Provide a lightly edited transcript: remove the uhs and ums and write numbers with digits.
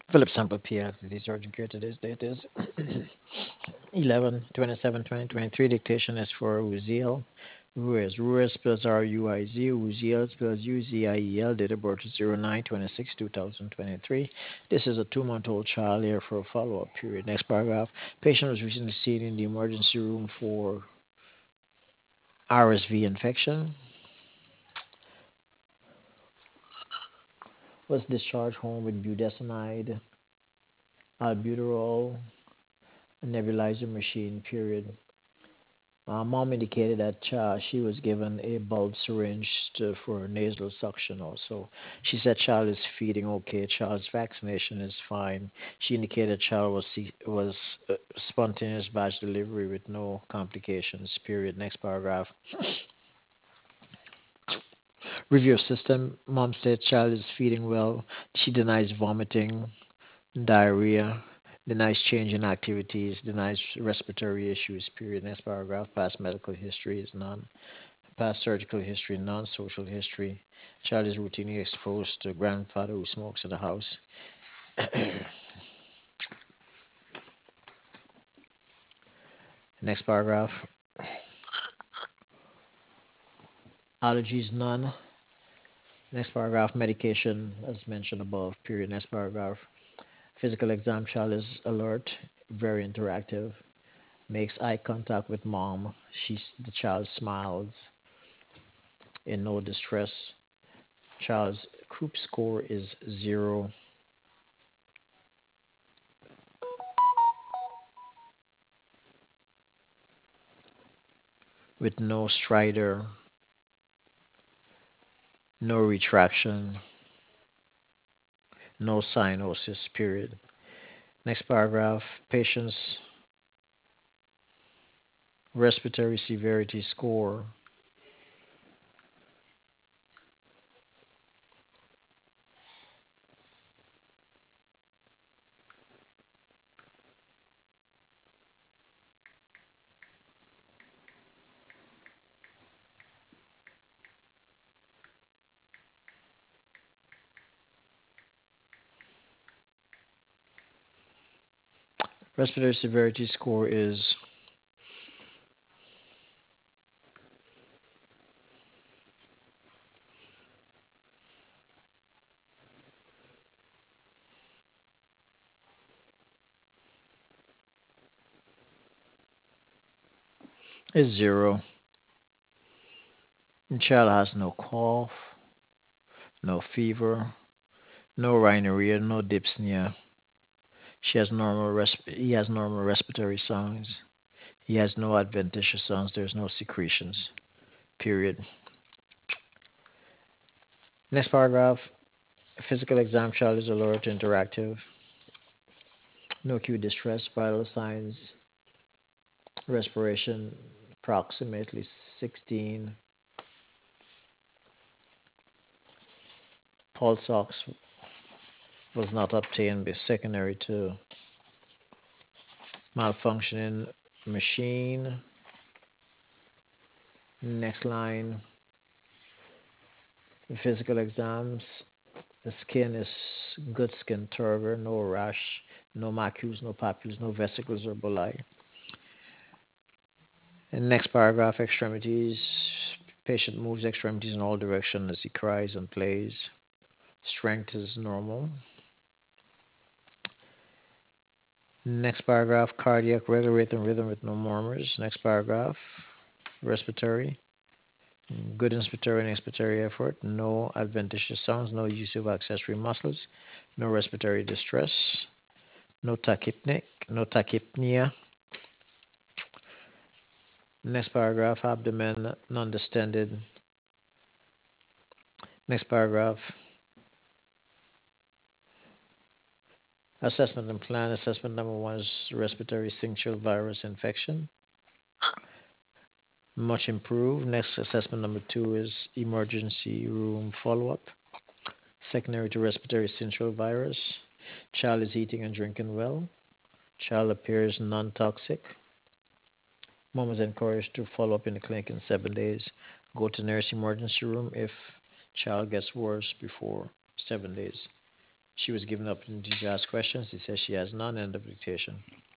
Philip Sample PS, this urgent care today's date is 11/27/2023. Dictation is for Uziel. Ruiz. Ruiz spells R-U-I-Z. Uziel spells U-Z-I-E-L. Date of birth is 09/26/2023. This is a 2-month-old child here for a follow-up period. Next paragraph. Patient was recently seen in the emergency room for RSV infection. Was discharged home with budesonide, albuterol, nebulizer machine, period. Mom indicated that she was given a bulb syringe for nasal suction also. She said child is feeding okay, child's vaccination is fine. She indicated child was spontaneous batch delivery with no complications, period. Next paragraph. Review of system. Mom said child is feeding well. She denies vomiting, diarrhea, denies change in activities, denies respiratory issues, period. Next paragraph. Past medical history is none. Past surgical history, non-social history. Child is routinely exposed to grandfather who smokes in the house. Next paragraph. Allergies, none. Next paragraph. Medication, as mentioned above, period. Next paragraph. Physical exam, child is alert, very interactive, makes eye contact with mom. The child smiles in no distress. Child's Croup score is 0 with no stridor, no retraction, no cyanosis, period. Next paragraph, patient's respiratory severity score respiratory severity score is 0. The child has no cough, no fever, no rhinorrhea, no dyspnea. He has normal respiratory signs. He has no adventitious sounds. There's no secretions. Period. Next paragraph. Physical exam, child is alert, interactive. No acute distress. Vital signs. Respiration approximately 16. Pulse ox was not obtained by secondary to malfunctioning machine. Next line. Physical exams. The skin is good skin turgor, no rash, no macules, no papules, no vesicles or bulli. And next paragraph, extremities. Patient moves extremities in all directions as he cries and plays. Strength is normal. Next paragraph, cardiac regular rate and rhythm with no murmurs. Next paragraph, respiratory. Good inspiratory and expiratory effort. No adventitious sounds. No use of accessory muscles. No respiratory distress. No tachypnea. No tachypnea. Next paragraph, abdomen non-distended. Next paragraph, assessment and plan. Assessment number 1 is respiratory syncytial virus infection. Much improved. Next assessment number 2 is emergency room follow-up. Secondary to respiratory syncytial virus. Child is eating and drinking well. Child appears non-toxic. Mom is encouraged to follow up in the clinic in 7 days. Go to nurse emergency room if child gets worse before 7 days. She was given the opportunity to ask questions. He says she has none. End of dictation.